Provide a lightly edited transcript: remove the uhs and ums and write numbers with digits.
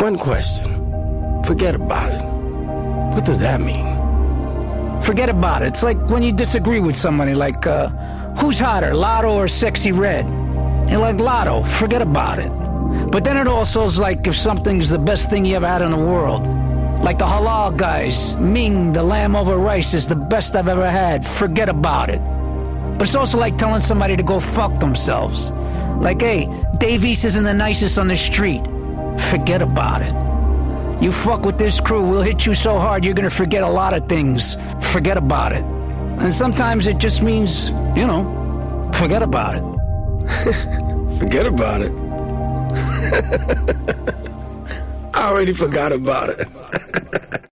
one question. Forget about it. What does that mean? Forget about it. It's like when you disagree with somebody, like, who's hotter, Lotto or Sexy Red? You're like, Lotto, forget about it. But then it also is like if something's the best thing you ever had in the world. Like the halal guys, Ming, the lamb over rice is the best I've ever had. Forget about it. But it's also like telling somebody to go fuck themselves. Like, hey, Dave East isn't the nicest on the street. Forget about it. You fuck with this crew, we'll hit you so hard you're gonna forget a lot of things. Forget about it. And sometimes it just means, forget about it. Forget about it. I already forgot about it.